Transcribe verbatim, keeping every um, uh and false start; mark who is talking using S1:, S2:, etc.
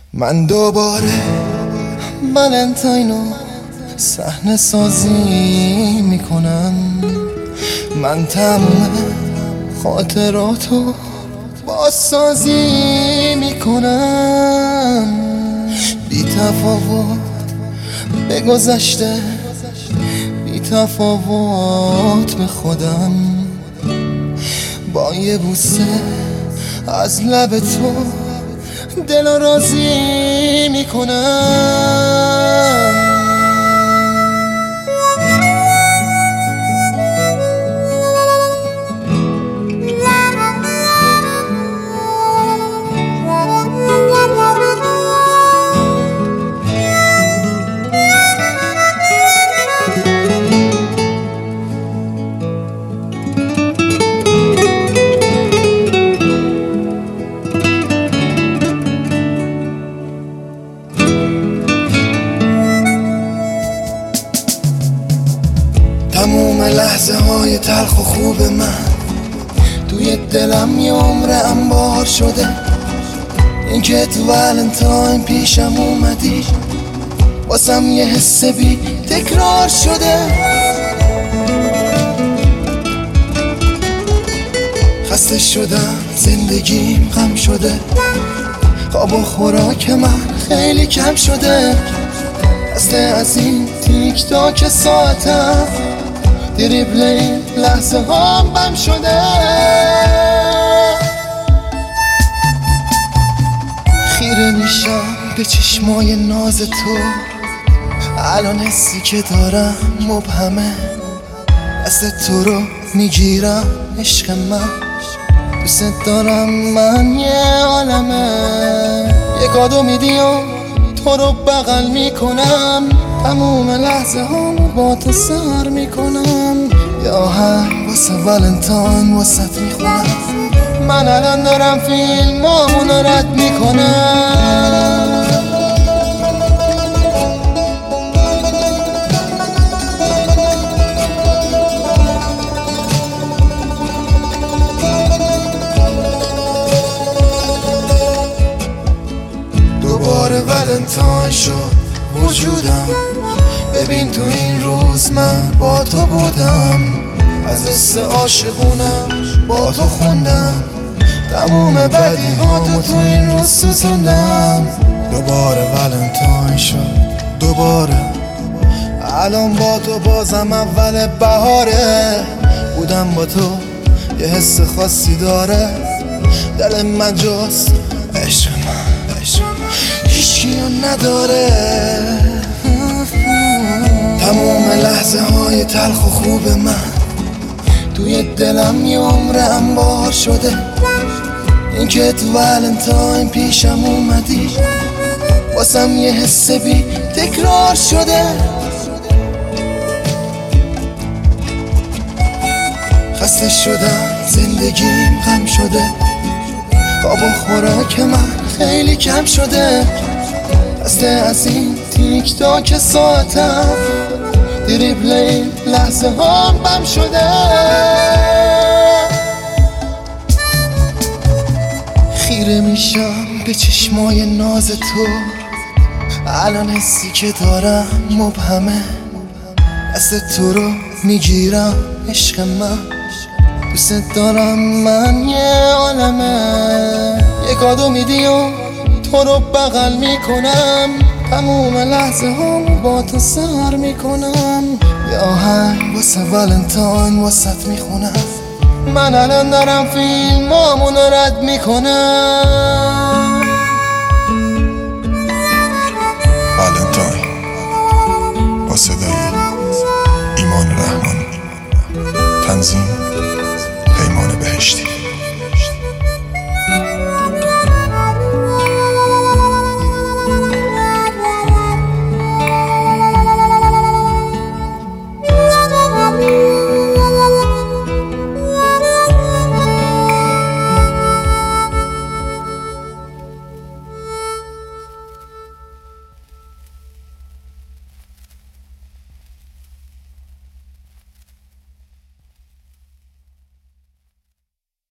S1: من دوباره ولنتاینو صحنه سازی میکنم. من تمام خاطراتو بازسازی میکنم. بی تفاوت به گذشته، بی تفاوت به خودم. با یه بوسه از لب تو دل راضی میکنم. تموم لحظه های تلخ و خوب من توی دلم یه عمر انبار شده. این که تو ولنتاین پیشم اومدی واسم یه حس بی تکرار شده. خسته شدم، زندگیم غم شده، خواب و خوراک من خیلی کم شده. دسته از این تیک تاک ساعتم دریبل این لحظه هم بم شده. خیره میشم به چشمای ناز تو، الان حسی که دارم مبهمه. دست تو رو میگیرم عشق من، دوست دارم من یه عالمه. یه کادو میدی و تو رو بغل میکنم، تموم لحظه هم با تو سر میکنم. یا هم واسه ولنتاین واسط میخونم. من الان دارم فیلمامون رو رد میکنم. دوباره ولنتاین شد وجودم. ببین تو این روز من با تو بودم، از حس عاشقونم با تو خوندم. تموم بدی هاتو تو این روز سوزندم. دوباره ولنتاین شد دوباره، الان با تو بازم اول بهاره. بودم با تو یه حس خاصی داره، دل من جست عشق من هیچکی نداره. تموم لحظه های تلخ و خوب من توی دلم یه عمر انبار شده. این که تو ولنتاین پیشم اومدی واسم یه حس بی تکرار شده. خسته شدم، زندگیم غم شده، خواب و خوراک من خیلی کم شده. دسته از این تیک تاک ساعتم دریبل این لحظه هم بم شده. خیره میشم به چشمای ناز تو، الان حسی که دارم مبهمه. دست تو رو میگیرم عشق من، دوست دارم من یه عالمه. یه کادو میدی و تو رو بغل میکنم، تموم لحظه هم با تو سر میکنم. یا هم واسه ولنتاین واسط میخونم. من الان دارم فیلمامون رو رد میکنم.